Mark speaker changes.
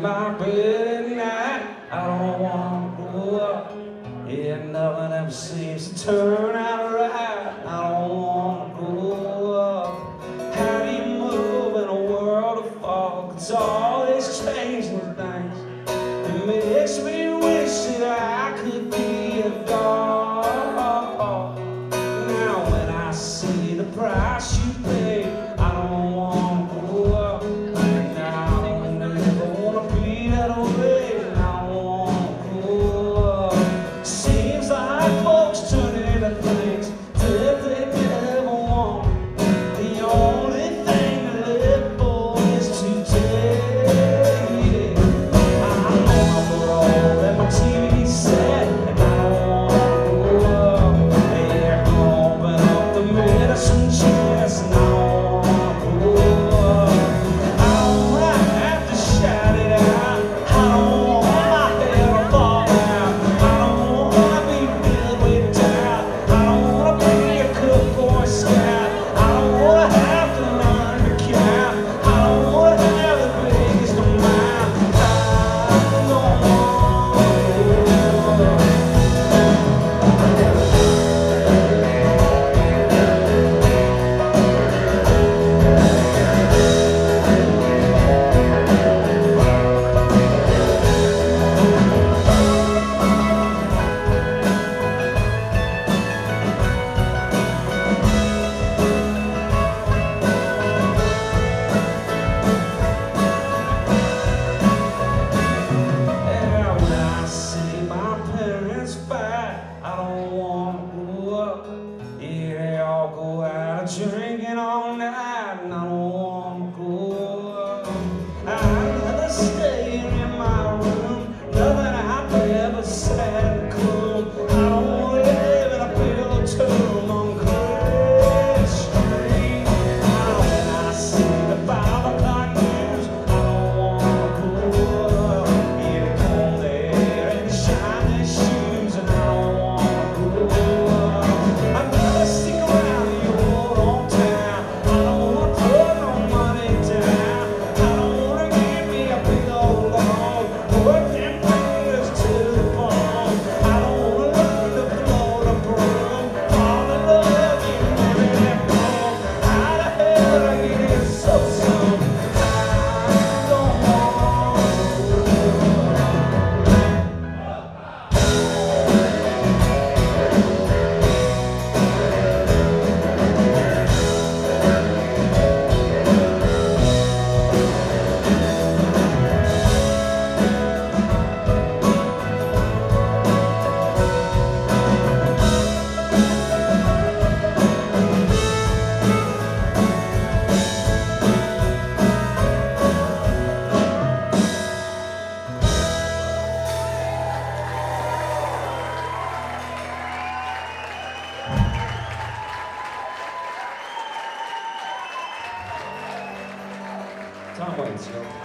Speaker 1: my bed at night. I don't want to grow up. Yeah, nothing ever seems to turn out right. I don't want to grow up. How do you move in a world of fog? It's always changing things. It makes me wish that I could be a dog. Now when I see the price you pay, I don't want to grow up. Now I don't ever want to be that way. I don't want to grow up. Seems like folks turn into things that they never want. The only thing to live for is today. I'm on the road and my TV set, and I don't want to grow up. Yeah, open up the medicine chest, and I don't want to grow up. I don't have to shout it out. I don't want my head to fall out. I don't want to be filled with doubt. I don't want to be a good boy scout. I don't want to have to learn to count. I don't want to have the biggest amount. I don't want when I see my parents fight, I don't want to grow up. Yeah, they all go out drinking all night, and I don't want to grow up. I'd rather stay in my room, nothing I've ever said cool. I don't want to live in a pillow tomb on Grave Street. When I see the 5 o'clock news, I don't want to grow up. Yeah, they comb their hair and they shine their shoes, and I don't want to grow up. I'd rather stick around the old hometown. I don't want to put no money down. I don't want to give me a big old loan, work them fingers to the bone. I don't want to learn to blow the broom, fall in love and marry that home. How the hell did I get here so soon? I don't want to grow Tom Waits, yo.